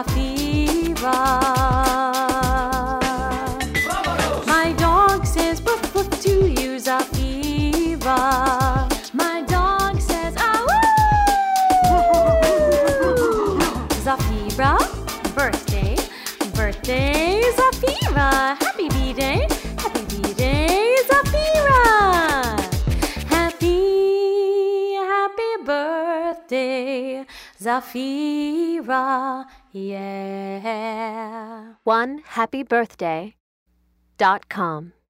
Zafira. My dog says woof woof to you, Zafira. My dog says ah woo. Zafira, birthday, birthday, Zafira. Happy B-Day, happy B-Day, Zafira. Happy birthday, Zafira, yeah. OneHappyBirthday.com